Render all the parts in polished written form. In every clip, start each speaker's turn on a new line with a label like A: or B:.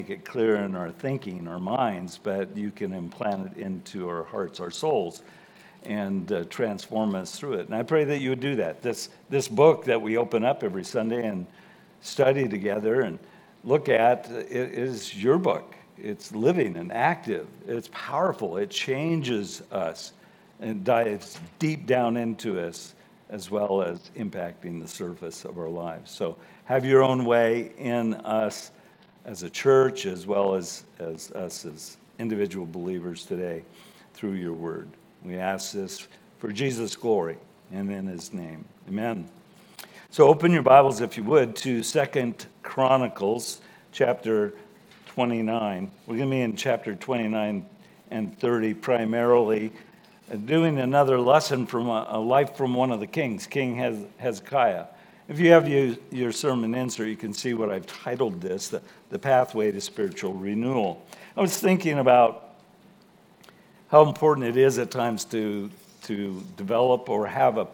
A: it clear in our thinking, our minds, but you can implant it into our hearts, our souls, and transform us through it. And I pray that you would do that. This book that we open up every Sunday and study together and look at, it is your book. It's living and active. It's powerful. It changes us and dives deep down into us, as well as impacting the surface of our lives. So have your own way in us as a church, as well as us as individual believers today through your word. We ask this for Jesus' glory and in his name. Amen. So open your Bibles, if you would, to 2 Chronicles chapter 29. We're going to be in chapter 29 and 30 primarily, doing another lesson from a life from one of the kings, King Hezekiah. If you have your sermon insert, you can see what I've titled this, the Pathway to Spiritual Renewal. I was thinking about how important it is at times to develop or have a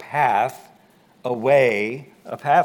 A: pathway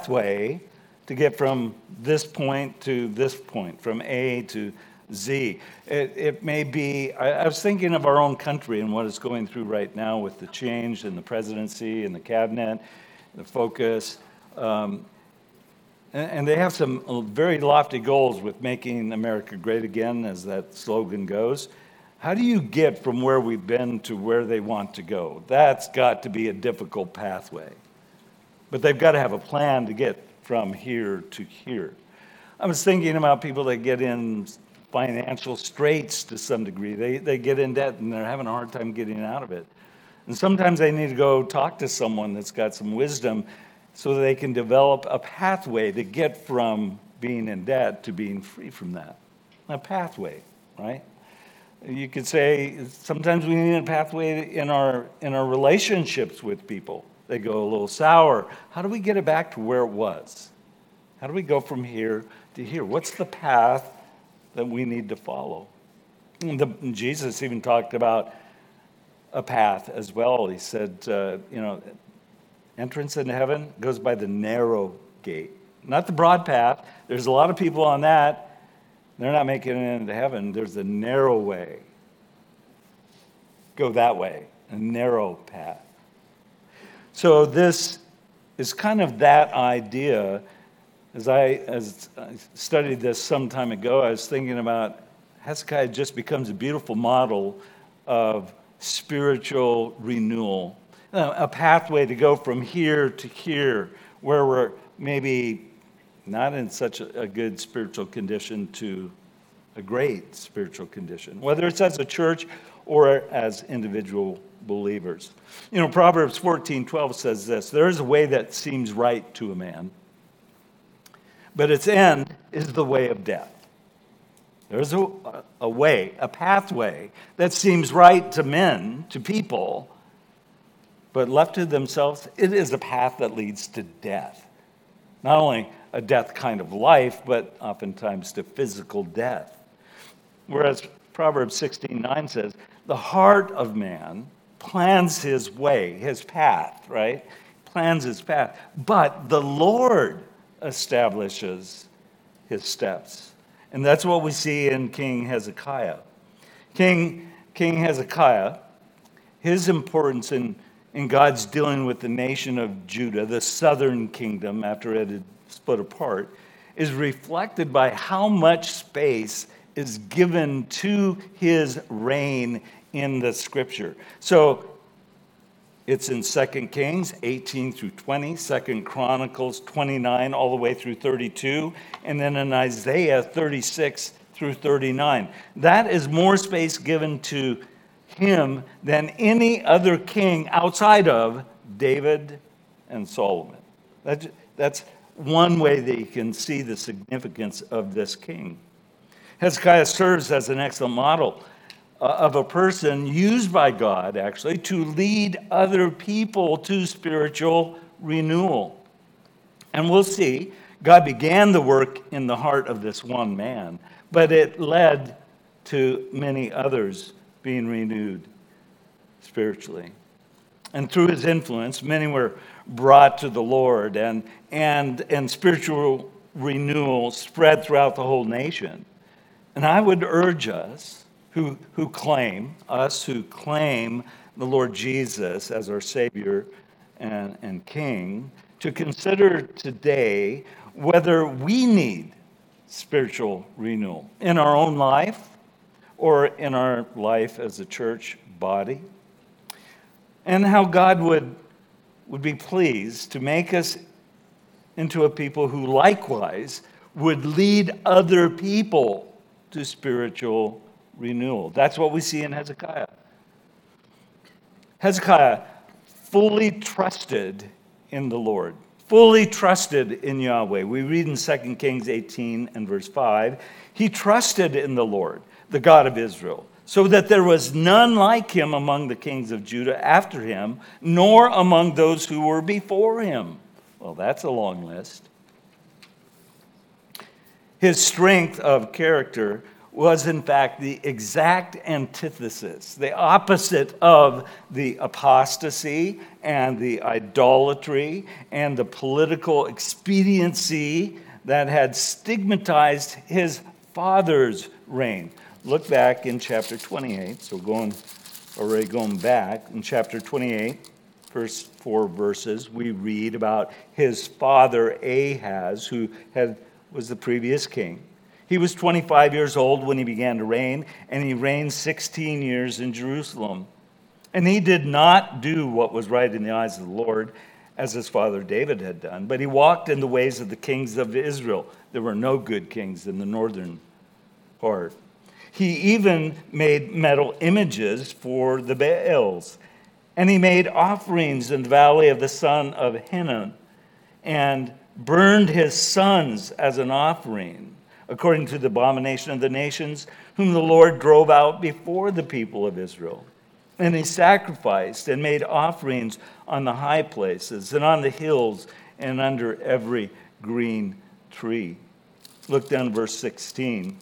A: to get from this point to this point, from A to Z. It may be, I was thinking of our own country and what it's going through right now with the change in the presidency and the cabinet, the focus. And they have some very lofty goals with making America great again, as that slogan goes. How do you get from where we've been to where they want to go? That's got to be a difficult pathway. But they've got to have a plan to get from here to here. I was thinking about people that get in financial straits to some degree. They get in debt and they're having a hard time getting out of it. And sometimes they need to go talk to someone that's got some wisdom so that they can develop a pathway to get from being in debt to being free from that. A pathway, right? You could say sometimes we need a pathway in our relationships with people. They go a little sour. How do we get it back to where it was? How do we go from here to here? What's the path that we need to follow? Jesus even talked about a path as well. He said, entrance into heaven goes by the narrow gate, not the broad path. There's a lot of people on that. They're not making it into heaven. There's a narrow way. Go that way, a narrow path. So this is kind of that idea. As I studied this some time ago, I was thinking about Hezekiah just becomes a beautiful model of spiritual renewal, a pathway to go from here to here, where we're maybe not in such a good spiritual condition to a great spiritual condition, whether it's as a church or as individual believers. Proverbs 14:12 says this: there is a way that seems right to a man, but its end is the way of death. There's a way, a pathway that seems right to men, to people, but left to themselves, it is a path that leads to death. Not only a death kind of life, but oftentimes to physical death. Whereas Proverbs 16:9 says, the heart of man plans his way, his path, right? Plans his path. But the Lord establishes his steps. And that's what we see in King Hezekiah. King Hezekiah, his importance in God's dealing with the nation of Judah, the southern kingdom after it had split apart, is reflected by how much space is given to his reign in the scripture. So it's in 2 Kings 18 through 20, 2 Chronicles 29 all the way through 32, and then in Isaiah 36 through 39. That is more space given to him than any other king outside of David and Solomon. That's one way that you can see the significance of this king. Hezekiah serves as an excellent model of a person used by God, actually, to lead other people to spiritual renewal. And we'll see, God began the work in the heart of this one man, but it led to many others being renewed spiritually. And through his influence, many were brought to the Lord, and spiritual renewal spread throughout the whole nation. And I would urge us who claim the Lord Jesus as our Savior and King, to consider today whether we need spiritual renewal in our own life or in our life as a church body, and how God would be pleased to make us into a people who likewise would lead other people to spiritual renewal. That's what we see in Hezekiah. Hezekiah fully trusted in the Lord, fully trusted in Yahweh. We read in 2 Kings 18 and verse 5, he trusted in the Lord, the God of Israel, so that there was none like him among the kings of Judah after him, nor among those who were before him. Well, that's a long list. His strength of character was, in fact, the exact antithesis, the opposite of the apostasy and the idolatry and the political expediency that had stigmatized his father's reign. Look back in chapter 28. So already going back in chapter 28, first 4 verses, we read about his father Ahaz, who was the previous king. He was 25 years old when he began to reign, and he reigned 16 years in Jerusalem. And he did not do what was right in the eyes of the Lord, as his father David had done, but he walked in the ways of the kings of Israel. There were no good kings in the northern part. He even made metal images for the Baals, and he made offerings in the valley of the son of Hinnom, and burned his sons as an offering, according to the abomination of the nations, whom the Lord drove out before the people of Israel. And he sacrificed and made offerings on the high places and on the hills and under every green tree. Look down at verse 16.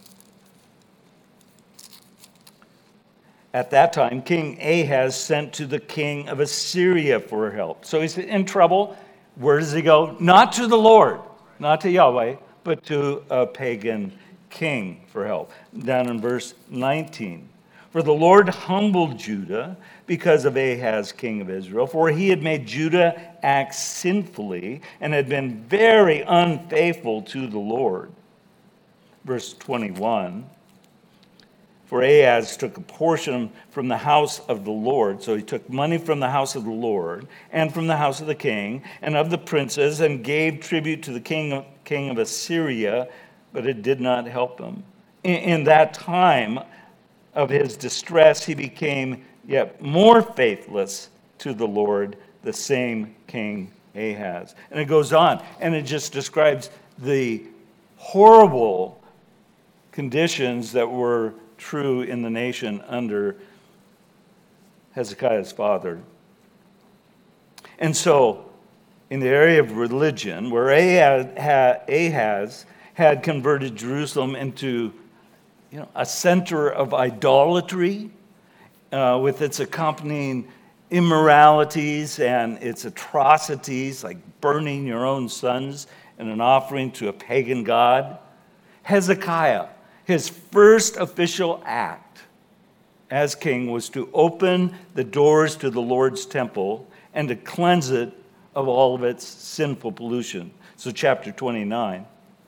A: At that time, King Ahaz sent to the king of Assyria for help. So he's in trouble. Where does he go? Not to the Lord, not to Yahweh, but to a pagan king for help. Down in verse 19. For the Lord humbled Judah because of Ahaz, king of Israel, for he had made Judah act sinfully and had been very unfaithful to the Lord. Verse 21. For Ahaz took a portion from the house of the Lord. So he took money from the house of the Lord and from the house of the king and of the princes and gave tribute to the king of Assyria, but it did not help him. In that time of his distress, he became yet more faithless to the Lord, the same King Ahaz. And it goes on, and it just describes the horrible conditions that were true in the nation under Hezekiah's father. And so, in the area of religion, where Ahaz had converted Jerusalem into a center of idolatry with its accompanying immoralities and its atrocities, like burning your own sons in an offering to a pagan god, Hezekiah, his first official act as king was to open the doors to the Lord's temple and to cleanse it of all of its sinful pollution. So chapter 29,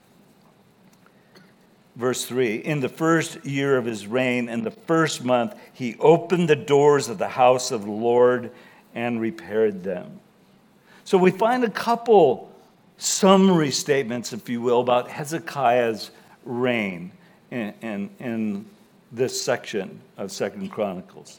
A: verse 3, in the first year of his reign, in the first month, he opened the doors of the house of the Lord and repaired them. So we find a couple summary statements, if you will, about Hezekiah's reign in this section of 2 Chronicles.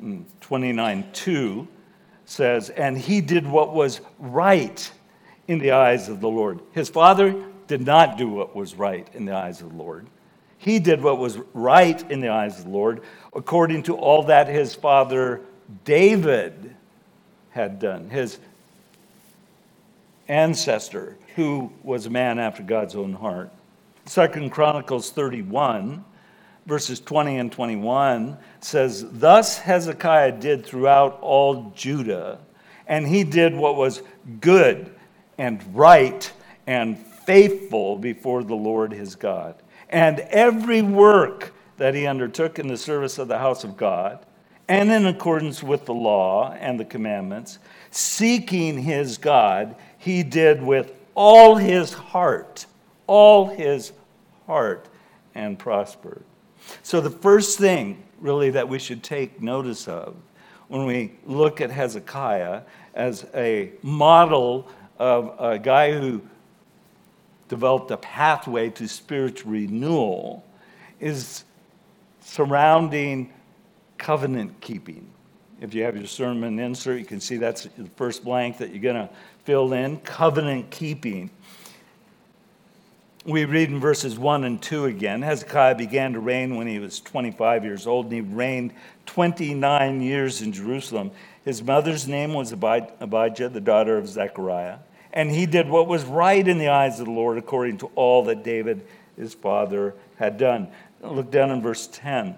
A: 29:2 says, and he did what was right in the eyes of the Lord. His father did not do what was right in the eyes of the Lord. He did what was right in the eyes of the Lord, according to all that his father David had done, his ancestor, who was a man after God's own heart. 2 Chronicles 31, verses 20 and 21 says, thus Hezekiah did throughout all Judah, and he did what was good and right and faithful before the Lord his God. and every work that he undertook in the service of the house of God, and in accordance with the law and the commandments, seeking his God, he did with all his heart, and prospered. So the first thing, really, that we should take notice of when we look at Hezekiah as a model of a guy who developed a pathway to spiritual renewal is surrounding covenant keeping. If you have your sermon insert, you can see that's the first blank that you're going to fill in, covenant keeping. We read in verses 1 and 2 again. Hezekiah began to reign when he was 25 years old, and he reigned 29 years in Jerusalem. His mother's name was Abijah, the daughter of Zechariah. And he did what was right in the eyes of the Lord, according to all that David, his father, had done. Look down in verse 10.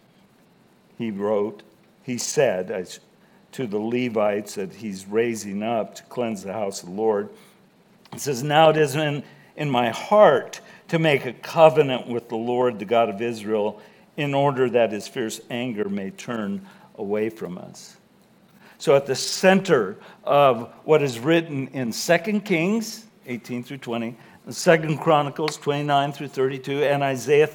A: He said to the Levites that he's raising up to cleanse the house of the Lord. It says, now it is in my heart to make a covenant with the Lord, the God of Israel, in order that his fierce anger may turn away from us. So at the center of what is written in 2 Kings 18 through 20, 2 Chronicles 29 through 32, and Isaiah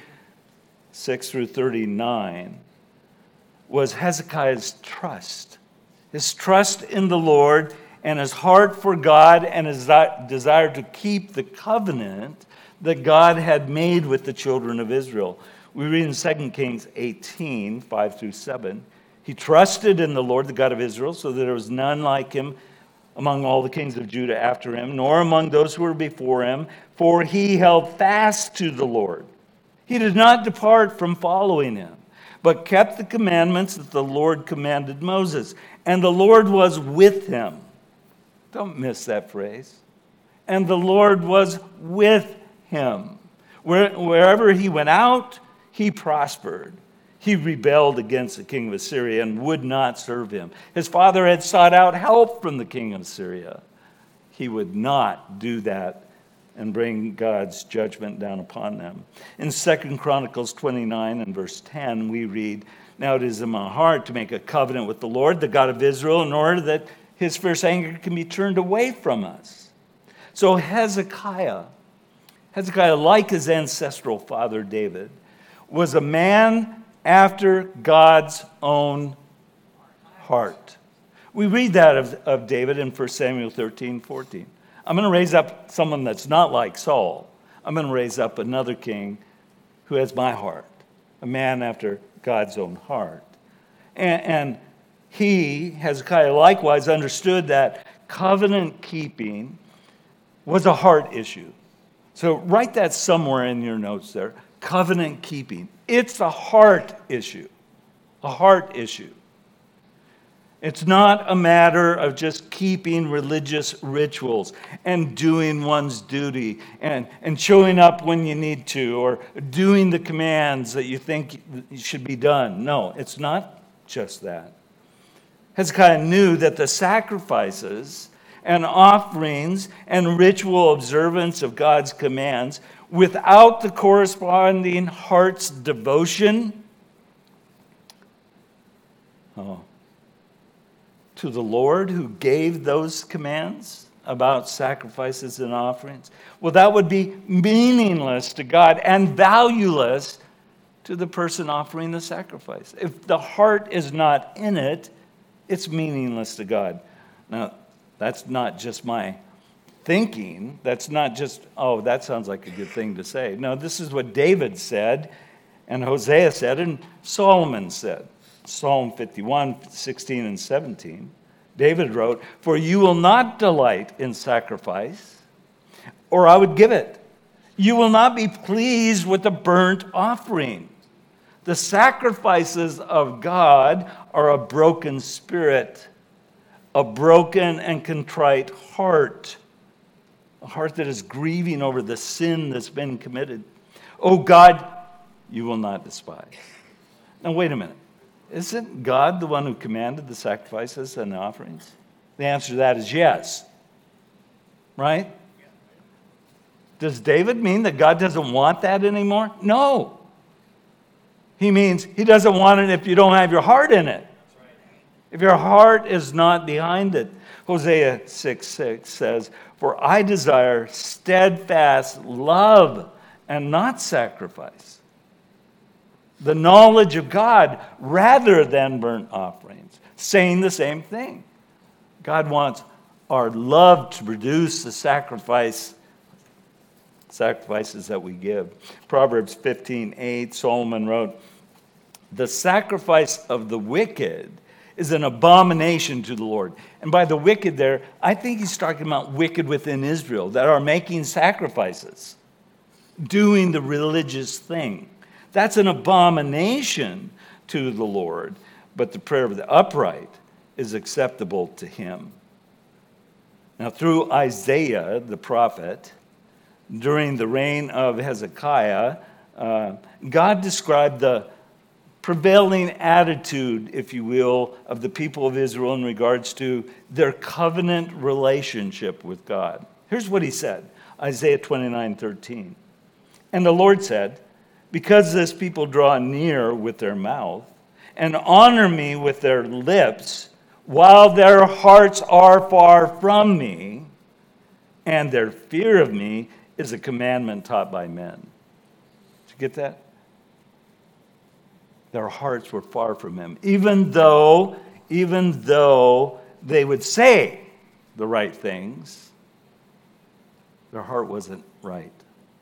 A: 36 through 39 was Hezekiah's trust. His trust in the Lord and his heart for God and his desire to keep the covenant that God had made with the children of Israel. We read in 2 Kings 18, 5 through 7, he trusted in the Lord, the God of Israel, so that there was none like him among all the kings of Judah after him, nor among those who were before him, for he held fast to the Lord. He did not depart from following him, but kept the commandments that the Lord commanded Moses. And the Lord was with him. Don't miss that phrase. And the Lord was with him. Wherever he went out, he prospered. He rebelled against the king of Assyria and would not serve him. His father had sought out help from the king of Assyria. He would not do that and bring God's judgment down upon them. In 2 Chronicles 29 and verse 10, we read, now it is in my heart to make a covenant with the Lord, the God of Israel, in order that his fierce anger can be turned away from us. So Hezekiah, like his ancestral father David, was a man after God's own heart. We read that of David in 1 Samuel 13, 14. I'm going to raise up someone that's not like Saul. I'm going to raise up another king who has my heart, a man after God's own heart. And he, Hezekiah, likewise understood that covenant keeping was a heart issue. So write that somewhere in your notes there. Covenant keeping. It's a heart issue. A heart issue. It's not a matter of just keeping religious rituals and doing one's duty and showing up when you need to or doing the commands that you think should be done. No, it's not just that. Hezekiah knew that the sacrifices and offerings and ritual observance of God's commands without the corresponding heart's devotion to the Lord who gave those commands about sacrifices and offerings, well, that would be meaningless to God and valueless to the person offering the sacrifice. If the heart is not in it, it's meaningless to God. Now, that's not just my thinking. That's not just, oh, that sounds like a good thing to say. No, this is what David said, and Hosea said, and Solomon said. Psalm 51, 16 and 17. David wrote, for you will not delight in sacrifice, or I would give it. You will not be pleased with the burnt offering. The sacrifices of God are a broken spirit, a broken and contrite heart, a heart that is grieving over the sin that's been committed. Oh God, you will not despise. Now wait a minute. Isn't God the one who commanded the sacrifices and the offerings? The answer to that is yes. Right? Does David mean that God doesn't want that anymore? No. He means he doesn't want it if you don't have your heart in it. If your heart is not behind it. Hosea 6:6 says, "For I desire steadfast love and not sacrifice, the knowledge of God rather than burnt offerings," saying the same thing. God wants our love to produce the sacrifices that we give. Proverbs 15:8, Solomon wrote, "The sacrifice of the wicked is an abomination to the Lord." And by the wicked there, I think he's talking about wicked within Israel that are making sacrifices, doing the religious thing. That's an abomination to the Lord, but the prayer of the upright is acceptable to him. Now, through Isaiah, the prophet, during the reign of Hezekiah, God described the prevailing attitude, if you will, of the people of Israel in regards to their covenant relationship with God. Here's what he said, Isaiah 29:13. "And the Lord said, because this people draw near with their mouth and honor me with their lips, while their hearts are far from me, and their fear of me is a commandment taught by men." Did you get that? Their hearts were far from him. Even though they would say the right things, their heart wasn't right.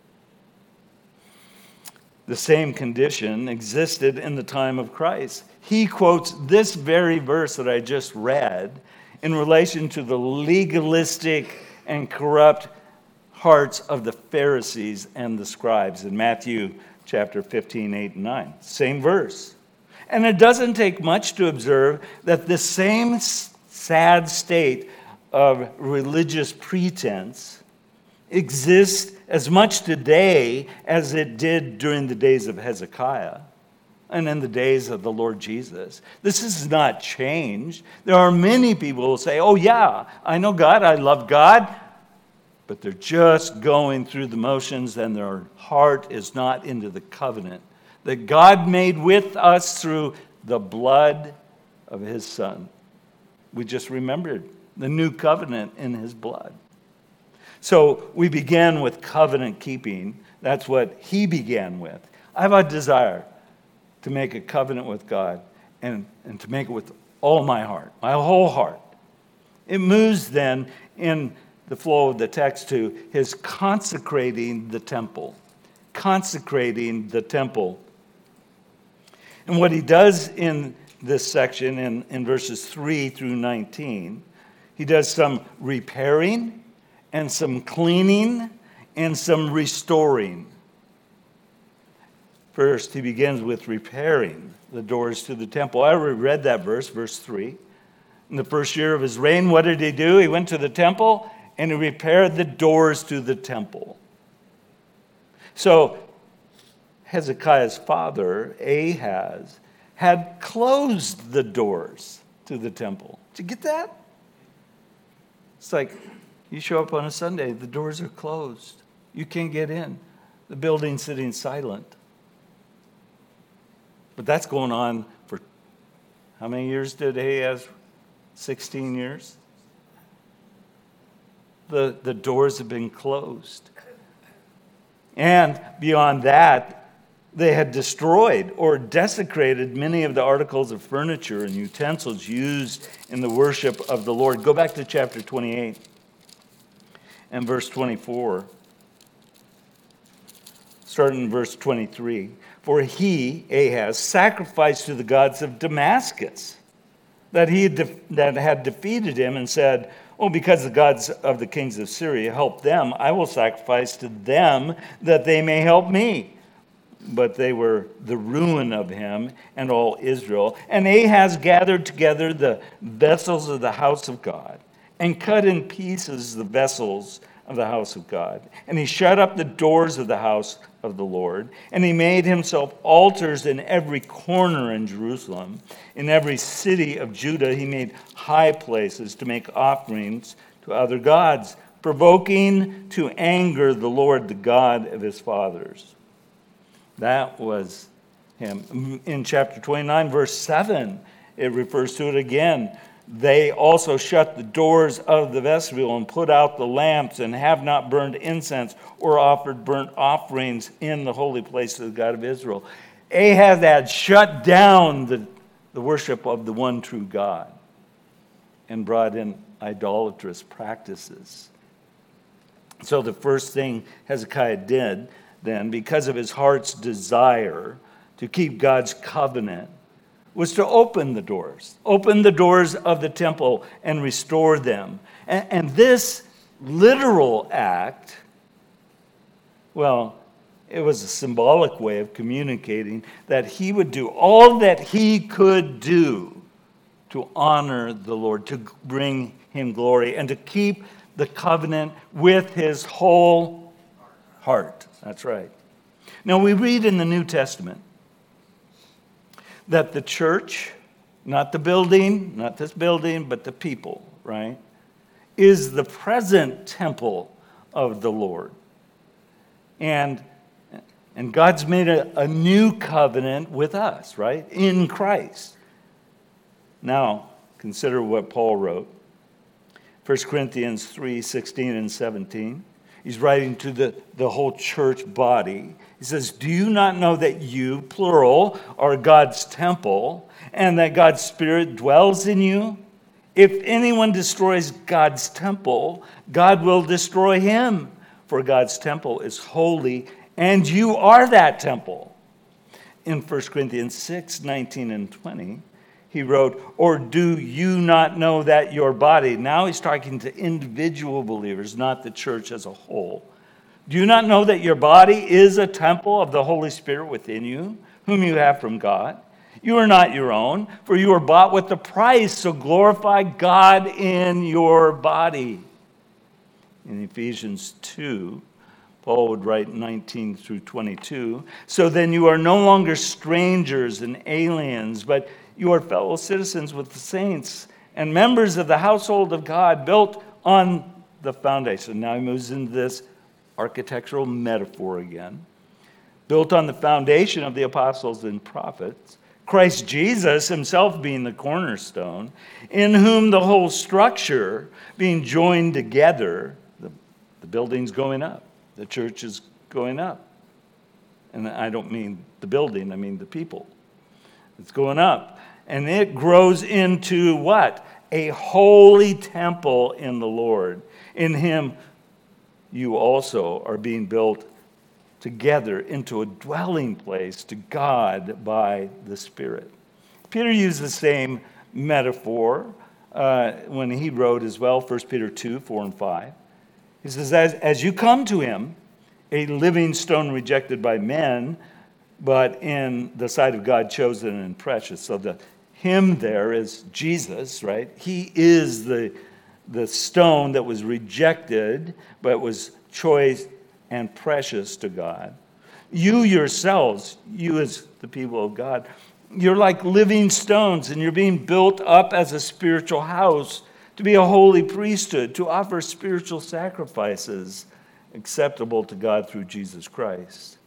A: The same condition existed in the time of Christ. He quotes this very verse that I just read in relation to the legalistic and corrupt hearts of the Pharisees and the scribes in Matthew chapter 15, 8, and 9. Same verse. And it doesn't take much to observe that the same sad state of religious pretense exists as much today as it did during the days of Hezekiah and in the days of the Lord Jesus. This has not changed. There are many people who will say, "Oh yeah, I know God, I love God," but they're just going through the motions and their heart is not into the covenant that God made with us through the blood of his Son. We just remembered the new covenant in his blood. So we began with covenant keeping. That's what he began with. I have a desire to make a covenant with God and to make it with all my heart, my whole heart. It moves then in the flow of the text to his consecrating the temple. Consecrating the temple. And what he does in this section, in verses 3 through 19, he does some repairing and some cleaning and some restoring. First, he begins with repairing the doors to the temple. I already read that verse 3. In the first year of his reign, what did he do? He went to the temple and he repaired the doors to the temple. So, Hezekiah's father, Ahaz, had closed the doors to the temple. Did you get that? It's like you show up on a Sunday, the doors are closed. You can't get in. The building's sitting silent. But that's going on for how many years did Ahaz? 16 years? The doors have been closed. And beyond that, they had destroyed or desecrated many of the articles of furniture and utensils used in the worship of the Lord. Go back to chapter 28 and verse 24. Starting in verse 23. "For he, Ahaz, sacrificed to the gods of Damascus, that had defeated him, and said, 'Oh, because the gods of the kings of Syria helped them, I will sacrifice to them that they may help me.' But they were the ruin of him and all Israel. And Ahaz gathered together the vessels of the house of God and cut in pieces the vessels of the house of God. And he shut up the doors of the house of the Lord. And he made himself altars in every corner in Jerusalem. In every city of Judah he made high places to make offerings to other gods, provoking to anger the Lord, the God of his fathers. That was him. In chapter 29, verse 7, it refers to it again. They also shut the doors of the vestibule and put out the lamps and have not burned incense or offered burnt offerings in the holy place of the God of Israel. Ahaz had shut down the worship of the one true God and brought in idolatrous practices. So the first thing Hezekiah did then, because of his heart's desire to keep God's covenant, was to open the doors of the temple and restore them. And this literal act, well, it was a symbolic way of communicating that he would do all that he could do to honor the Lord, to bring him glory, and to keep the covenant with his whole heart. That's right. Now we read in the New Testament that the church, not the building, not this building, but the people, right, is the present temple of the Lord. And God's made a new covenant with us, right, in Christ. Now, consider what Paul wrote. 1 Corinthians 3:16 and 17. He's writing to the whole church body. He says, do you not know that you, plural, are God's temple, and that God's Spirit dwells in you? If anyone destroys God's temple, God will destroy him, for God's temple is holy, and you are that temple. In 1 Corinthians 6:19 and 20, he wrote, or do you not know that your body, now he's talking to individual believers, not the church as a whole. Do you not know that your body is a temple of the Holy Spirit within you, whom you have from God? You are not your own, for you are bought with a price, so glorify God in your body. In Ephesians 2, Paul would write 19 through 22, so then you are no longer strangers and aliens, but you are fellow citizens with the saints and members of the household of God, built on the foundation. Now he moves into this architectural metaphor again. Built on the foundation of the apostles and prophets, Christ Jesus himself being the cornerstone, in whom the whole structure being joined together, the building's going up, the church is going up. And I don't mean the building, I mean the people. It's going up. And it grows into what? A holy temple in the Lord. In him you also are being built together into a dwelling place to God by the Spirit. Peter used the same metaphor when he wrote as well, 1 Peter 2, 4 and 5. He says, as you come to him, a living stone rejected by men, but in the sight of God chosen and precious. So the him there is Jesus, right? He is the stone that was rejected, but was choice and precious to God. You yourselves, you as the people of God, you're like living stones, and you're being built up as a spiritual house to be a holy priesthood, to offer spiritual sacrifices acceptable to God through Jesus Christ.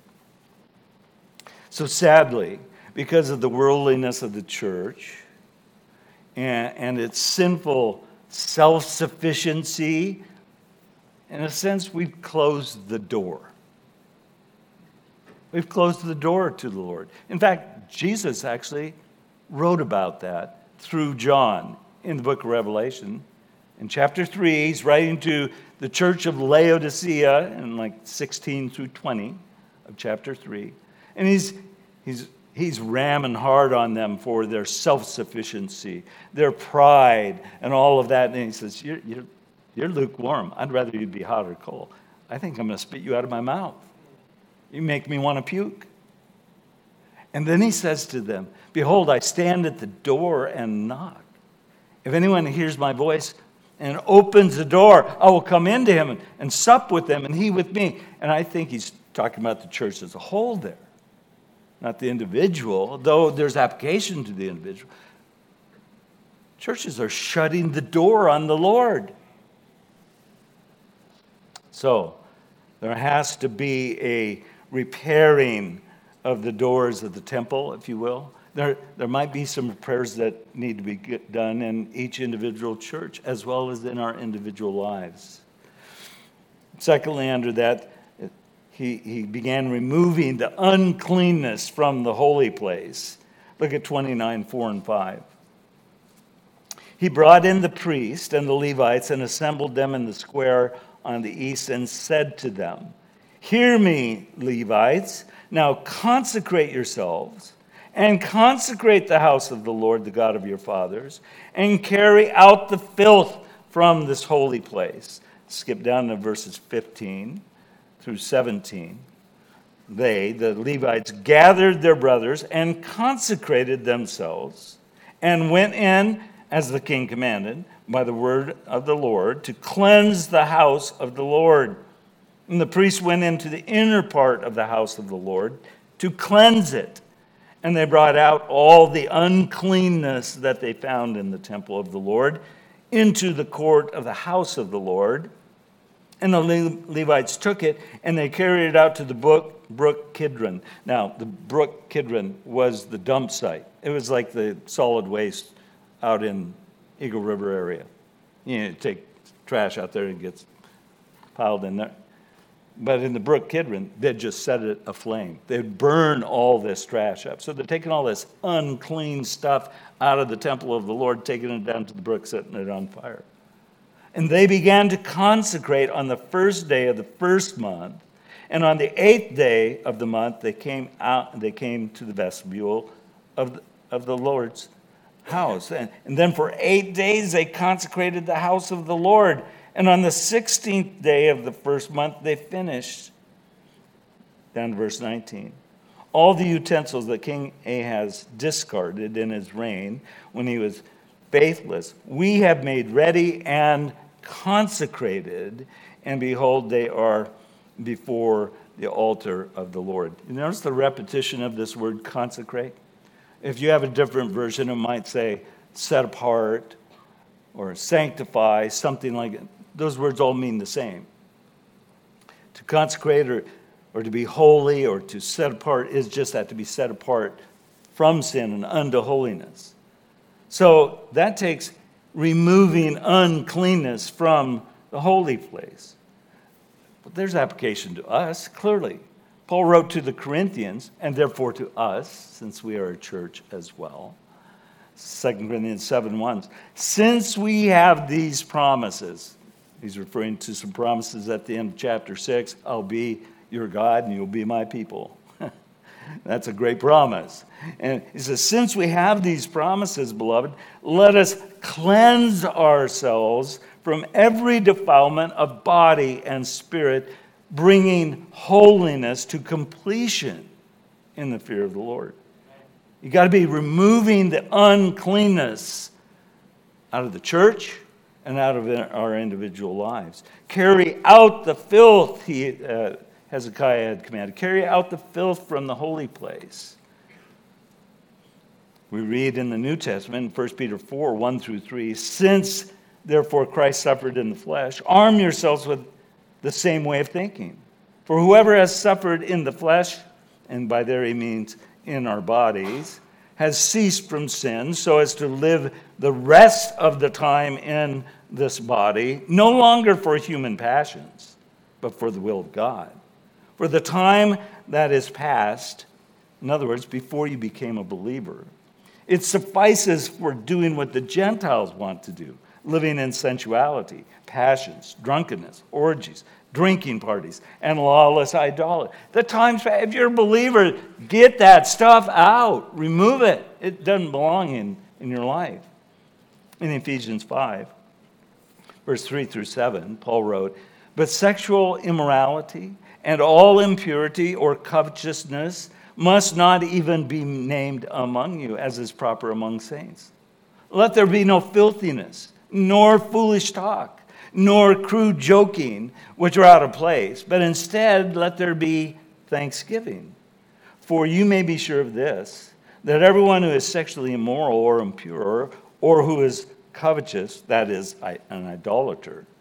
A: So sadly, because of the worldliness of the church and its sinful self-sufficiency, in a sense, we've closed the door. We've closed the door to the Lord. In fact, Jesus actually wrote about that through John in the book of Revelation. In chapter 3, he's writing to the church of Laodicea in like 16 through 20 of chapter 3. And he's ramming hard on them for their self-sufficiency, their pride, and all of that. And he says, you're lukewarm. I'd rather you be hot or cold. I think I'm going to spit you out of my mouth. You make me want to puke. And then he says to them, behold, I stand at the door and knock. If anyone hears my voice and opens the door, I will come into him and sup with them and he with me. And I think he's talking about the church as a whole there, not the individual, though there's application to the individual. Churches are shutting the door on the Lord. So there has to be a repairing of the doors of the temple, if you will. There might be some repairs that need to be done in each individual church as well as in our individual lives. Secondly, under that, he began removing the uncleanness from the holy place. Look at 29, 4 and 5. He brought in the priest and the Levites and assembled them in the square on the east and said to them, "Hear me, Levites, now consecrate yourselves and consecrate the house of the Lord, the God of your fathers, and carry out the filth from this holy place." Skip down to verses 15 through 17. They, the Levites, gathered their brothers and consecrated themselves and went in, as the king commanded, by the word of the Lord, to cleanse the house of the Lord. And the priests went into the inner part of the house of the Lord to cleanse it. And they brought out all the uncleanness that they found in the temple of the Lord into the court of the house of the Lord. And the Levites took it, and they carried it out to the brook Kidron. Now, the brook Kidron was the dump site. It was like the solid waste out in Eagle River area. You take trash out there and it gets piled in there. But in the brook Kidron, they'd just set it aflame. They'd burn all this trash up. So they're taking all this unclean stuff out of the temple of the Lord, taking it down to the brook, setting it on fire. And they began to consecrate on the first day of the first month. And on the 8th day of the month, they came to the vestibule of the Lord's house. And then for 8 days, they consecrated the house of the Lord. And on the 16th day of the first month, they finished. Down to verse 19. All the utensils that King Ahaz discarded in his reign when he was faithless, we have made ready and consecrated, and behold, they are before the altar of the Lord. You notice the repetition of this word consecrate? If you have a different version, it might say set apart or sanctify, something like it. Those words all mean the same. To consecrate or to be holy or to set apart is just that, to be set apart from sin and unto holiness. So that takes removing uncleanness from the holy place. But there's application to us, clearly. Paul wrote to the Corinthians, and therefore to us, since we are a church as well. 2 Corinthians 7:1. Since we have these promises, he's referring to some promises at the end of chapter 6, I'll be your God and you'll be my people. That's a great promise. And he says, since we have these promises, beloved, let us cleanse ourselves from every defilement of body and spirit, bringing holiness to completion in the fear of the Lord. You got to be removing the uncleanness out of the church and out of our individual lives. Carry out the filth, Hezekiah had commanded. Carry out the filth from the holy place. We read in the New Testament, 1 Peter 4, 1 through 3, since therefore Christ suffered in the flesh, arm yourselves with the same way of thinking. For whoever has suffered in the flesh, and by there he means in our bodies, has ceased from sin so as to live the rest of the time in this body, no longer for human passions, but for the will of God. For the time that is past, in other words, before you became a believer, it suffices for doing what the Gentiles want to do, living in sensuality, passions, drunkenness, orgies, drinking parties, and lawless idolatry. The time's past. If you're a believer, get that stuff out. Remove it. It doesn't belong in your life. In Ephesians 5, verse 3 through 7, Paul wrote, but sexual immorality and all impurity or covetousness must not even be named among you, as is proper among saints. Let there be no filthiness, nor foolish talk, nor crude joking, which are out of place, but instead let there be thanksgiving. For you may be sure of this, that everyone who is sexually immoral or impure, or who is covetous, that is, an idolater,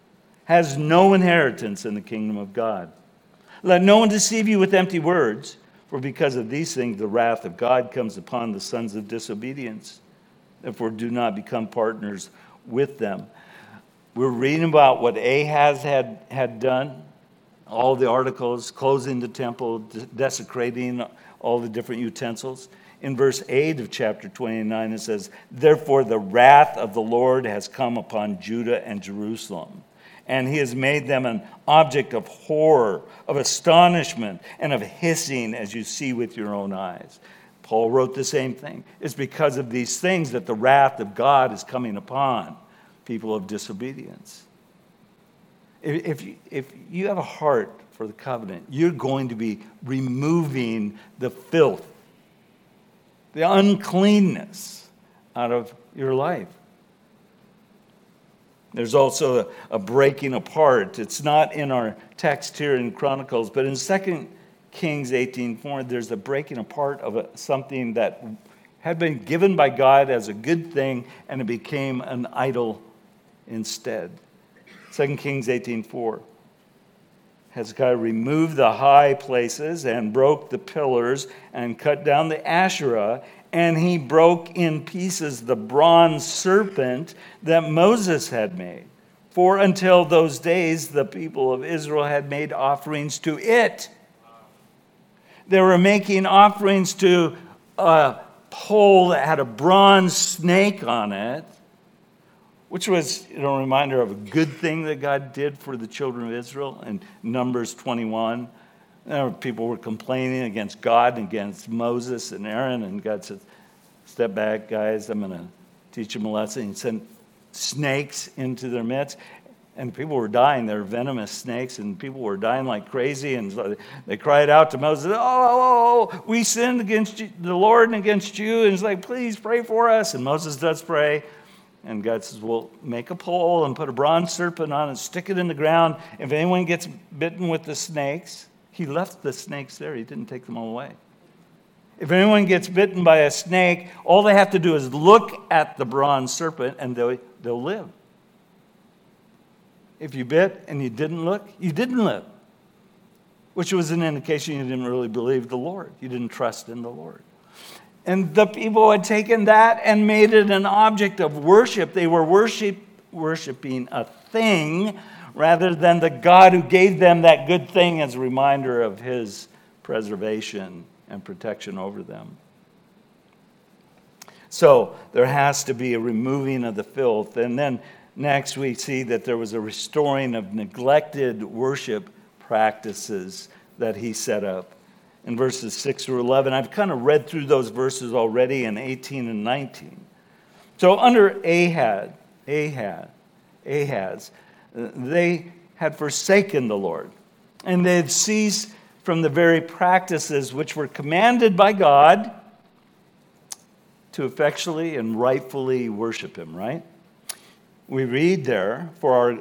A: has no inheritance in the kingdom of God. Let no one deceive you with empty words, for because of these things the wrath of God comes upon the sons of disobedience. Therefore do not become partners with them. We're reading about what Ahaz had done, all the articles, closing the temple, desecrating all the different utensils. In verse 8 of chapter 29, it says, "Therefore the wrath of the Lord has come upon Judah and Jerusalem, and he has made them an object of horror, of astonishment, and of hissing, as you see with your own eyes." Paul wrote the same thing. It's because of these things that the wrath of God is coming upon people of disobedience. If you have a heart for the covenant, you're going to be removing the filth, the uncleanness out of your life. There's also a breaking apart. It's not in our text here in Chronicles, but in 2 Kings 18:4, there's a breaking apart of something that had been given by God as a good thing, and it became an idol instead. 2 Kings 18:4. Hezekiah removed the high places and broke the pillars and cut down the Asherah, and he broke in pieces the bronze serpent that Moses had made. For until those days, the people of Israel had made offerings to it. They were making offerings to a pole that had a bronze snake on it, which was a reminder of a good thing that God did for the children of Israel in Numbers 21. People were complaining against God and against Moses and Aaron, and God said, "Step back, guys, I'm going to teach them a lesson." He sent snakes into their midst, and people were dying. They were venomous snakes, and people were dying like crazy, and so they cried out to Moses, oh, we sinned against the Lord and against you, and he's like, "Please pray for us." And Moses does pray. And God says, "Well, make a pole and put a bronze serpent on it, stick it in the ground. If anyone gets bitten with the snakes," he left the snakes there. He didn't take them all away. "If anyone gets bitten by a snake, all they have to do is look at the bronze serpent and they'll live. If you bit and you didn't look, you didn't live," which was an indication you didn't really believe the Lord. You didn't trust in the Lord. And the people had taken that and made it an object of worship. They were worshiping a thing rather than the God who gave them that good thing as a reminder of his preservation and protection over them. So there has to be a removing of the filth. And then next we see that there was a restoring of neglected worship practices that he set up. In verses 6 through 11, I've kind of read through those verses already in 18 and 19. So under Ahaz, they had forsaken the Lord, and they had ceased from the very practices which were commanded by God to effectually and rightfully worship him, right? We read there, "For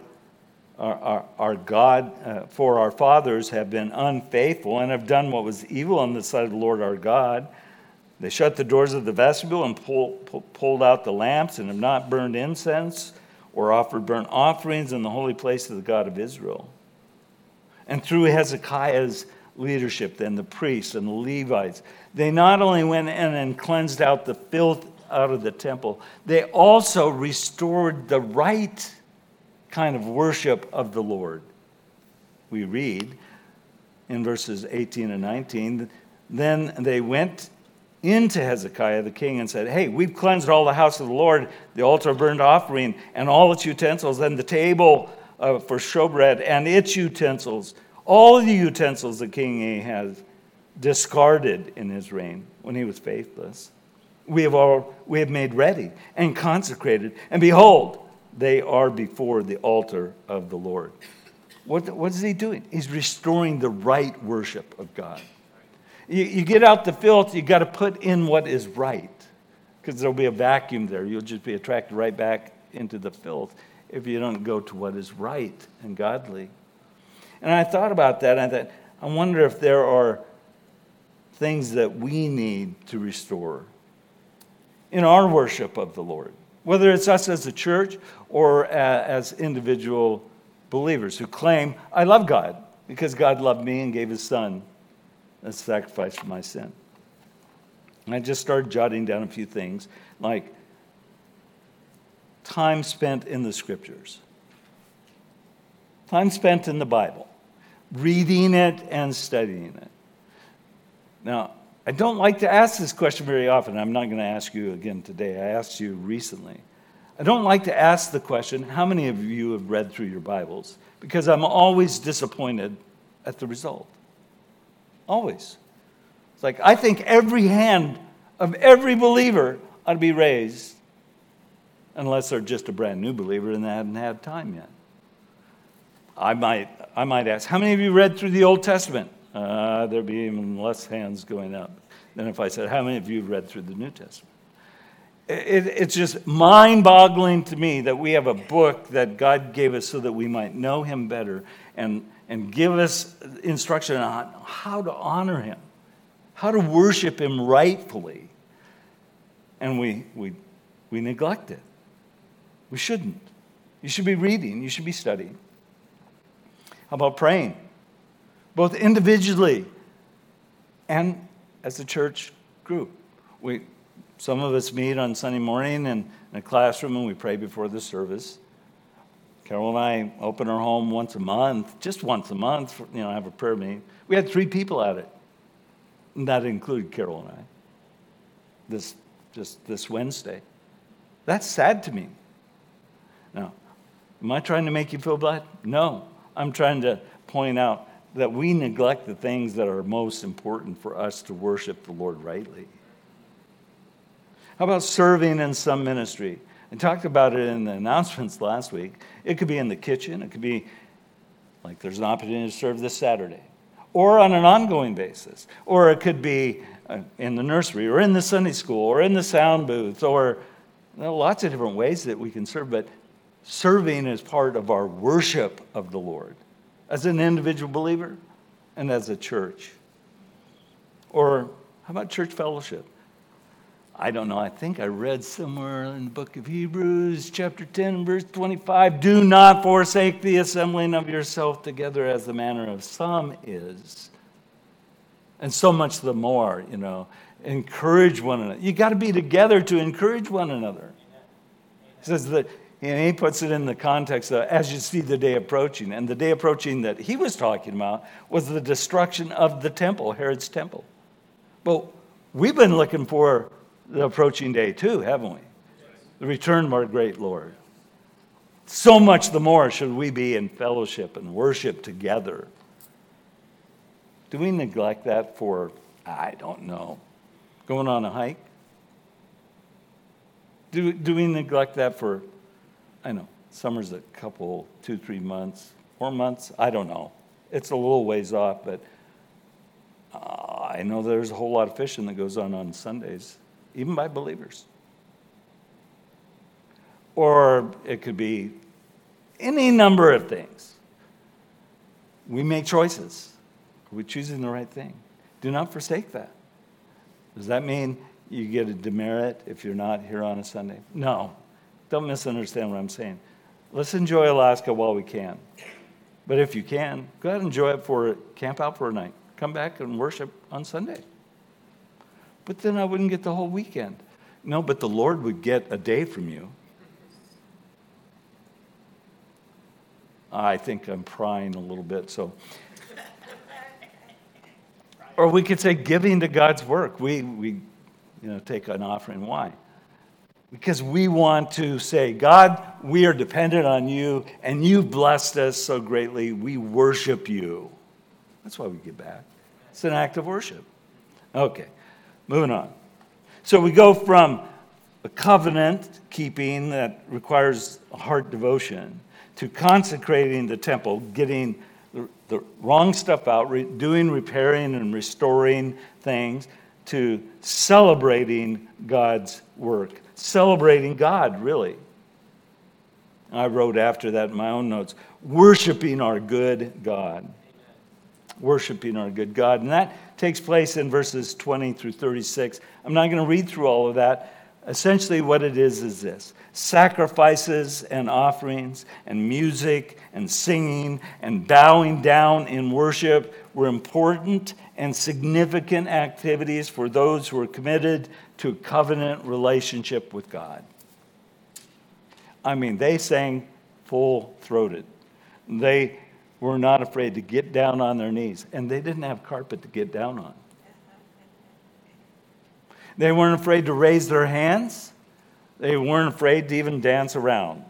A: our fathers have been unfaithful and have done what was evil in the sight of the Lord our God. They shut the doors of the vestibule and pulled out the lamps, and have not burned incense or offered burnt offerings in the holy place of the God of Israel." And through Hezekiah's leadership, then the priests and the Levites, they not only went in and cleansed out the filth out of the temple, they also restored the right kind of worship of the Lord. We read in verses 18 and 19, "Then they went into Hezekiah the king and said, 'Hey, we've cleansed all the house of the Lord, the altar of burnt offering, and all its utensils, and the table for showbread and its utensils, all the utensils that King Ahaz discarded in his reign when he was faithless. We have made ready and consecrated, and behold, they are before the altar of the Lord.'" What is he doing? He's restoring the right worship of God. You get out the filth, you got to put in what is right, because there'll be a vacuum there. You'll just be attracted right back into the filth if you don't go to what is right and godly. And I thought about that, and I thought, I wonder if there are things that we need to restore in our worship of the Lord, whether it's us as a church or as individual believers who claim, I love God because God loved me and gave his son as a sacrifice for my sin. And I just started jotting down a few things, like time spent in the scriptures, time spent in the Bible, reading it and studying it. Now, I don't like to ask this question very often. I'm not going to ask you again today. I asked you recently. I don't like to ask the question, how many of you have read through your Bibles? Because I'm always disappointed at the result. Always. It's like, I think every hand of every believer ought to be raised, unless they're just a brand new believer and they haven't had time yet. I might ask, how many of you read through the Old Testament? There'd be even less hands going up than if I said, how many of you have read through the New Testament? It's just mind-boggling to me that we have a book that God gave us so that we might know him better and give us instruction on how to honor him, how to worship him rightfully. And we neglect it. We shouldn't. You should be reading. You should be studying. How about praying? Both individually and as a church group. Some of us meet on Sunday morning in a classroom and we pray before the service. Carol and I open our home once a month, just once a month, have a prayer meeting. We had 3 people at it. And that included Carol and I. This Wednesday. That's sad to me. Now, am I trying to make you feel bad? No. I'm trying to point out that we neglect the things that are most important for us to worship the Lord rightly. How about serving in some ministry? I talked about it in the announcements last week. It could be in the kitchen. It could be like there's an opportunity to serve this Saturday. Or on an ongoing basis. Or it could be in the nursery, or in the Sunday school, or in the sound booth, or lots of different ways that we can serve. But serving is part of our worship of the Lord as an individual believer and as a church. Or how about church fellowship? I don't know. I think I read somewhere in the book of Hebrews, chapter 10, verse 25, do not forsake the assembling of yourself together as the manner of some is. And so much the more, encourage one another. You got to be together to encourage one another. He says that, and he puts it in the context of, as you see the day approaching. And the day approaching that he was talking about was the destruction of the temple, Herod's temple. But we've been looking for the approaching day too, haven't we? The return of our great Lord. So much the more should we be in fellowship and worship together. Do we neglect that for, I don't know, going on a hike? Do we neglect that for, I know, summer's a couple, 2-3 months, 4 months? I don't know. It's a little ways off, but I know there's a whole lot of fishing that goes on Sundays, even by believers. Or it could be any number of things. We make choices. Are we choosing the right thing? Do not forsake that. Does that mean you get a demerit if you're not here on a Sunday? No. Don't misunderstand what I'm saying. Let's enjoy Alaska while we can. But if you can, go ahead and enjoy it camp out for a night. Come back and worship on Sunday. But then I wouldn't get the whole weekend. No, but the Lord would get a day from you. I think I'm prying a little bit, so. Or we could say giving to God's work. We take an offering. Why? Because we want to say, God, we are dependent on you, and you've blessed us so greatly. We worship you. That's why we give back. It's an act of worship. Okay, moving on. So we go from a covenant keeping that requires heart devotion to consecrating the temple, getting the wrong stuff out, repairing and restoring things, to celebrating God's work. Celebrating God, really. I wrote after that in my own notes, worshiping our good God. Worshiping our good God. And that takes place in verses 20 through 36. I'm not going to read through all of that, Essentially what it is this: sacrifices and offerings and music and singing and bowing down in worship were important and significant activities for those who were committed to a covenant relationship with God. I mean, they sang full-throated. They were not afraid to get down on their knees, and they didn't have carpet to get down on. They weren't afraid to raise their hands. They weren't afraid to even dance around.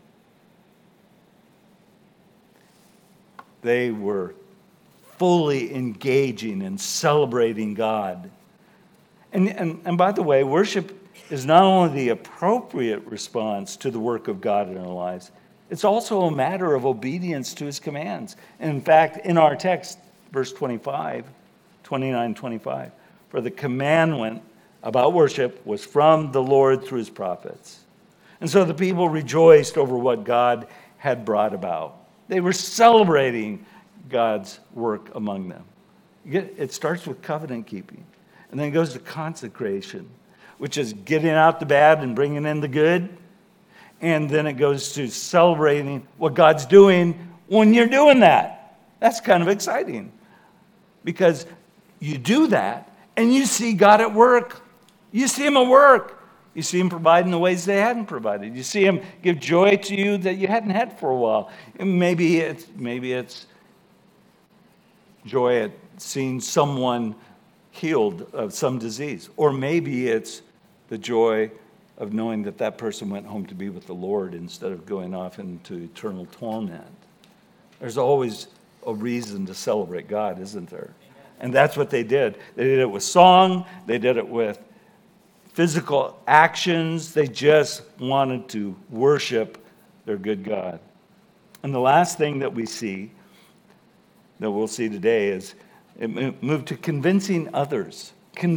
A: They were fully engaging and celebrating God. And by the way, worship is not only the appropriate response to the work of God in our lives, it's also a matter of obedience to his commands. In fact, in our text, verse 29, 25, for the commandment about worship was from the Lord through his prophets. And so the people rejoiced over what God had brought about. They were celebrating God's work among them. It starts with covenant keeping, and then it goes to consecration, which is getting out the bad and bringing in the good. And then it goes to celebrating what God's doing when you're doing that. That's kind of exciting, because you do that and you see God at work. You see him at work. You see him provide in the ways they hadn't provided. You see him give joy to you that you hadn't had for a while. And maybe it's joy at seeing someone healed of some disease. Or maybe it's the joy of knowing that that person went home to be with the Lord instead of going off into eternal torment. There's always a reason to celebrate God, isn't there? And that's what they did. They did it with song. They did it with physical actions. They just wanted to worship their good God. And the last thing that we see, that we'll see today, is it moved to convincing others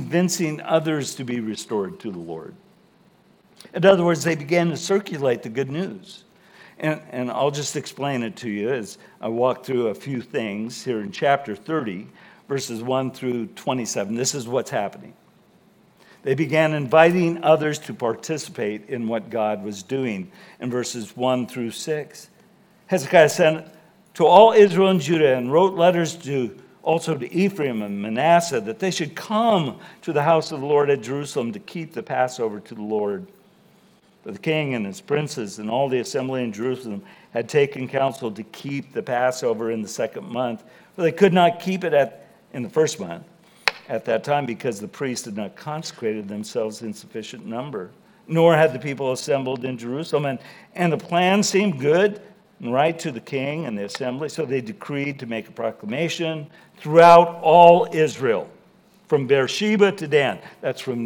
A: to be restored to the Lord. In other words, they began to circulate the good news. And I'll just explain it to you as I walk through a few things here in chapter 30, verses 1 through 27. This is what's happening. They began inviting others to participate in what God was doing in verses 1 through 6. Hezekiah sent to all Israel and Judah and wrote letters also to Ephraim and Manasseh that they should come to the house of the Lord at Jerusalem to keep the Passover to the Lord. But the king and his princes and all the assembly in Jerusalem had taken counsel to keep the Passover in the second month, for they could not keep it in the first month at that time, because the priests had not consecrated themselves in sufficient number, nor had the people assembled in Jerusalem. And the plan seemed good and right to the king and the assembly, so they decreed to make a proclamation throughout all Israel, from Beersheba to Dan. That's from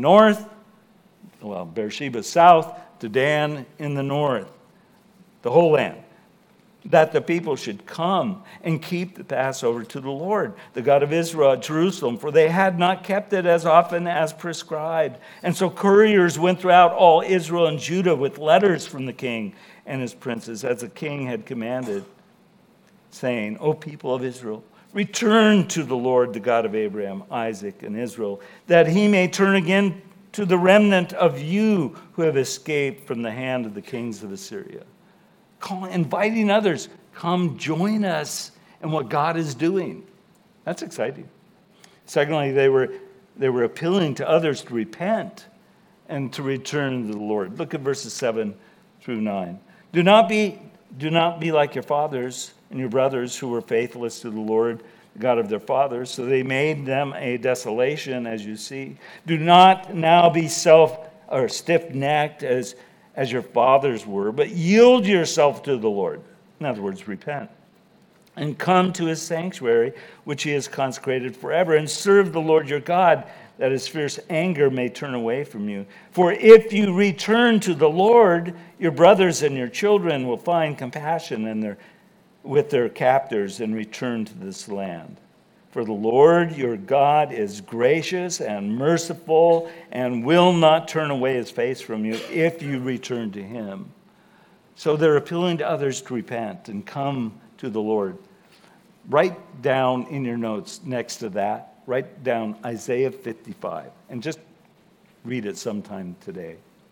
A: Beersheba south to Dan in the north, the whole land, that the people should come and keep the Passover to the Lord, the God of Israel, at Jerusalem, for they had not kept it as often as prescribed. And so couriers went throughout all Israel and Judah with letters from the king and his princes, as the king had commanded, saying, O people of Israel, return to the Lord, the God of Abraham, Isaac, and Israel, that he may turn again to the remnant of you who have escaped from the hand of the kings of Assyria. Inviting others, come join us in what God is doing. That's exciting. Secondly, they were appealing to others to repent and to return to the Lord. Look at verses 7 through 9. Do not be like your fathers and your brothers who were faithless to the Lord, the God of their fathers, so they made them a desolation, as you see. Do not now be stiff-necked as your fathers were, but yield yourself to the Lord. In other words, repent. And come to his sanctuary, which he has consecrated forever, and serve the Lord your God, that his fierce anger may turn away from you. For if you return to the Lord, your brothers and your children will find compassion with their captors and return to this land. For the Lord your God is gracious and merciful and will not turn away his face from you if you return to him. So they're appealing to others to repent and come to the Lord. Write down in your notes next to that, write down Isaiah 55 and just read it sometime today.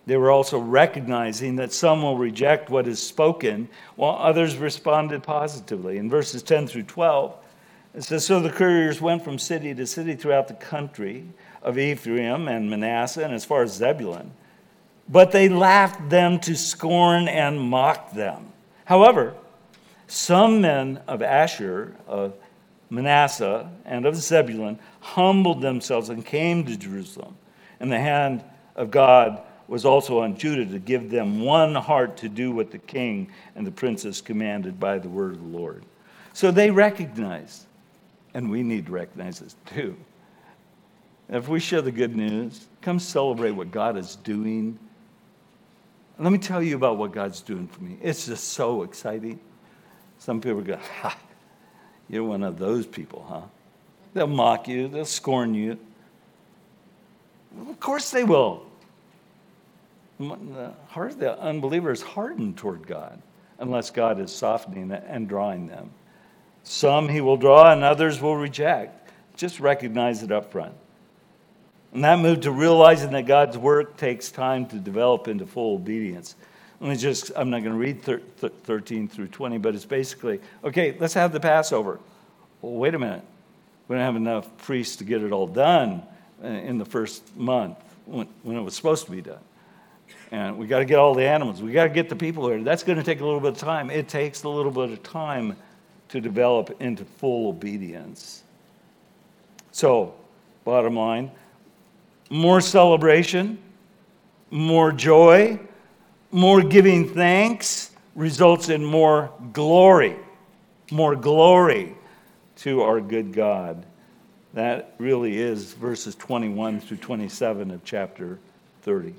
A: They were also recognizing that some will reject what is spoken, while others responded positively. In verses 10 through 12, it says, "So the couriers went from city to city throughout the country of Ephraim and Manasseh, and as far as Zebulun. But they laughed them to scorn and mocked them. However, some men of Asher, of Manasseh, and of Zebulun humbled themselves and came to Jerusalem. And the hand of God was also on Judah to give them one heart to do what the king and the princes commanded by the word of the Lord." So they recognized, and we need to recognize this too. If we share the good news, come celebrate what God is doing. Let me tell you about what God's doing for me. It's just so exciting. Some people go, "Ha, you're one of those people, huh?" They'll mock you. They'll scorn you. Well, of course they will. The heart of the unbeliever is hardened toward God unless God is softening it and drawing them. Some he will draw and others will reject. Just recognize it up front. And that move to realizing that God's work takes time to develop into full obedience. I'm not going to read 13 through 20, but it's basically, okay, let's have the Passover. Well, wait a minute. We don't have enough priests to get it all done in the first month when it was supposed to be done. And we got to get all the animals. We got to get the people here. That's going to take a little bit of time. It takes a little bit of time to develop into full obedience. So, bottom line, more celebration, more joy, more giving thanks results in more glory to our good God. That really is verses 21 through 27 of chapter 30.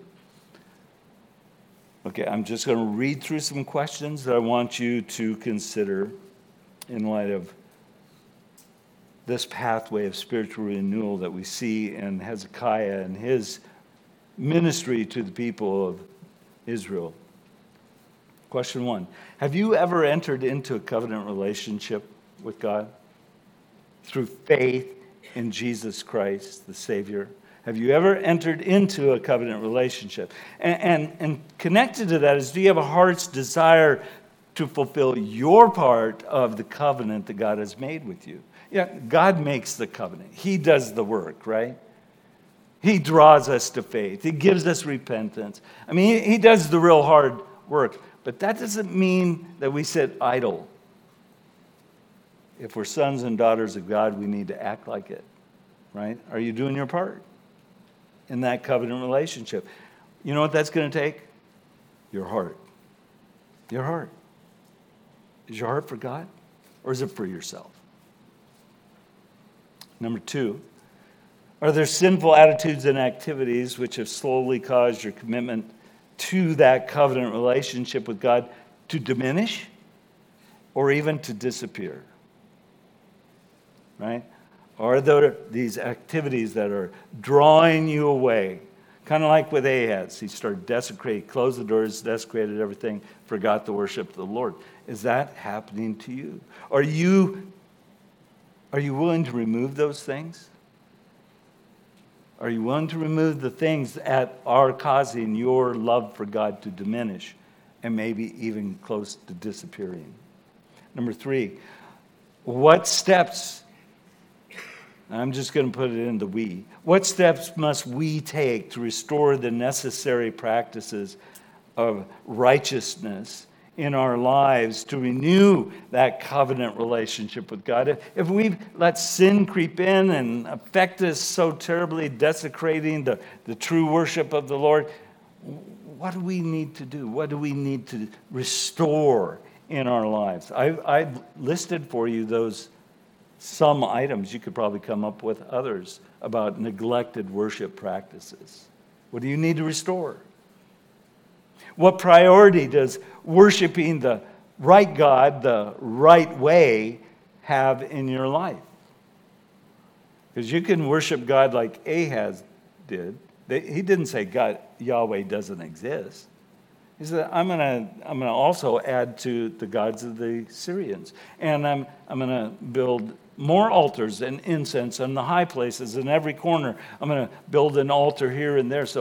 A: Okay, I'm just going to read through some questions that I want you to consider in light of this pathway of spiritual renewal that we see in Hezekiah and his ministry to the people of Israel. Question 1. Have you ever entered into a covenant relationship with God through faith in Jesus Christ, the Savior? Have you ever entered into a covenant relationship? And connected to that is, do you have a heart's desire to fulfill your part of the covenant that God has made with you? Yeah, God makes the covenant. He does the work, right? He draws us to faith. He gives us repentance. I mean, he does the real hard work. But that doesn't mean that we sit idle. If we're sons and daughters of God, we need to act like it, right? Are you doing your part in that covenant relationship? You know what that's going to take? Your heart. Your heart. Is your heart for God, or is it for yourself? Number 2, are there sinful attitudes and activities which have slowly caused your commitment to that covenant relationship with God to diminish or even to disappear? Right? Are there these activities that are drawing you away? Kind of like with Ahaz. He started desecrating, closed the doors, desecrated everything, forgot to worship the Lord. Is that happening to you? Are you willing to remove those things? Are you willing to remove the things that are causing your love for God to diminish and maybe even close to disappearing? Number 3, what steps, I'm just going to put it in the we, what steps must we take to restore the necessary practices of righteousness in our lives to renew that covenant relationship with God? If we've let sin creep in and affect us so terribly, desecrating the true worship of the Lord, what do we need to do? What do we need to restore in our lives? I've listed for you some items. You could probably come up with others about neglected worship practices. What do you need to restore? What priority does worshiping the right God, the right way, have in your life? Because you can worship God like Ahaz did. He didn't say God, Yahweh doesn't exist. He said, I'm gonna also add to the gods of the Syrians, and I'm gonna build more altars and incense on the high places in every corner. I'm gonna build an altar here and there. So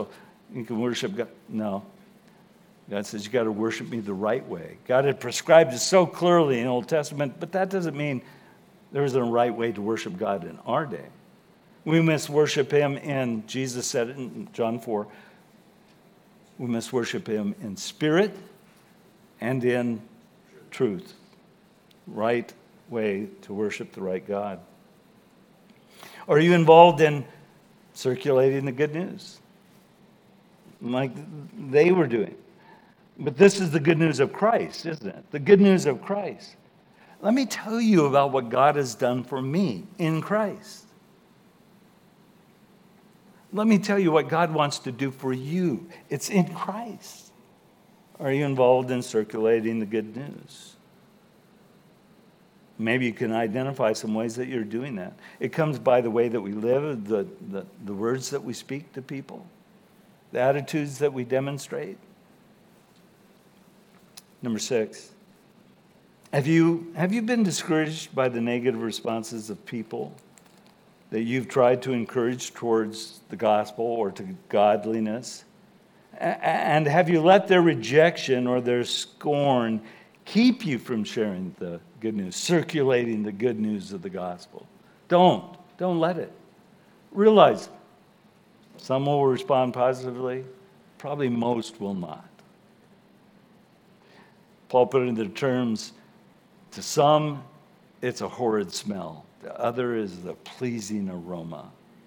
A: You can worship God. No. God says you got to worship me the right way. God had prescribed it so clearly in the Old Testament, but that doesn't mean there isn't a right way to worship God in our day. We must worship him in, Jesus said it in John 4, we must worship him in spirit and in truth. Right way to worship the right God. Are you involved in circulating the good news? Like they were doing. But this is the good news of Christ, isn't it? The good news of Christ. Let me tell you about what God has done for me in Christ. Let me tell you what God wants to do for you. It's in Christ. Are you involved in circulating the good news? Maybe you can identify some ways that you're doing that. It comes by the way that we live, the words that we speak to people, the attitudes that we demonstrate. Number 6, have you been discouraged by the negative responses of people that you've tried to encourage towards the gospel or to godliness? And have you let their rejection or their scorn keep you from sharing the good news, circulating the good news of the gospel? Don't let it. Realize some will respond positively, probably most will not. Paul put it into terms, to some, it's a horrid smell. The other is the pleasing aroma.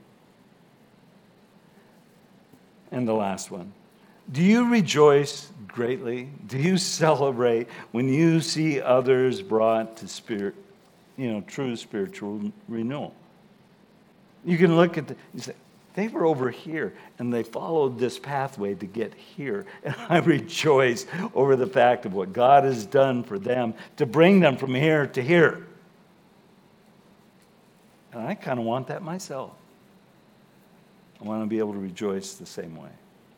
A: And the last one. Do you rejoice greatly? Do you celebrate when you see others brought to true spiritual renewal? You can look at you say, they were over here, and they followed this pathway to get here. And I rejoice over the fact of what God has done for them to bring them from here to here. And I kind of want that myself. I want to be able to rejoice the same way.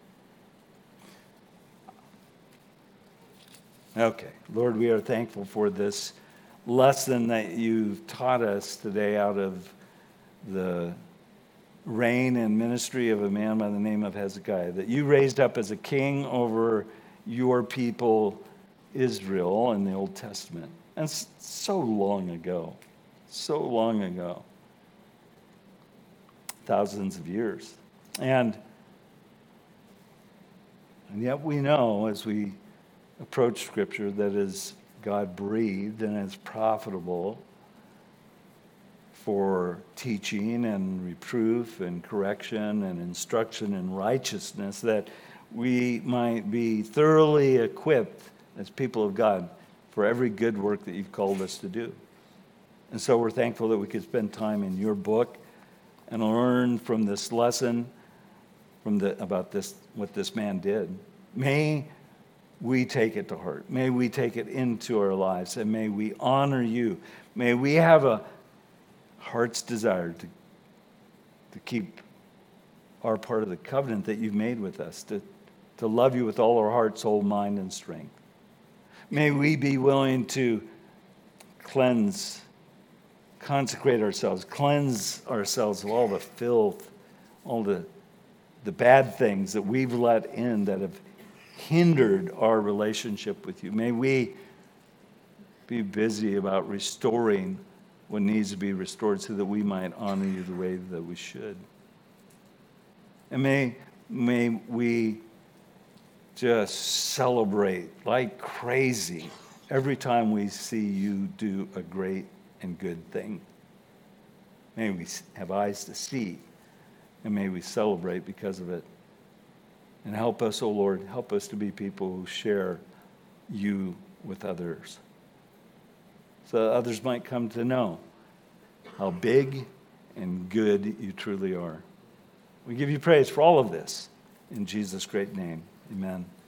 A: Okay, Lord, we are thankful for this lesson that you've taught us today out of the reign and ministry of a man by the name of Hezekiah, that you raised up as a king over your people, Israel, in the Old Testament. And so long ago, thousands of years. And yet we know as we approach Scripture that is God-breathed and is profitable for teaching and reproof and correction and instruction in righteousness, that we might be thoroughly equipped as people of God for every good work that you've called us to do. And so we're thankful that we could spend time in your book and learn from this lesson about what this man did. May we take it to heart. May we take it into our lives, and may we honor you. May we have a heart's desire to keep our part of the covenant that you've made with us, to love you with all our heart, soul, mind, and strength. May we be willing to consecrate ourselves, cleanse ourselves of all the filth, all the bad things that we've let in that have hindered our relationship with you. May we be busy about restoring what needs to be restored so that we might honor you the way that we should. And may we just celebrate like crazy every time we see you do a great and good thing. May we have eyes to see, and may we celebrate because of it. And help us, O Lord, help us to be people who share you with others, so that others might come to know how big and good you truly are. We give you praise for all of this. In Jesus' great name, amen.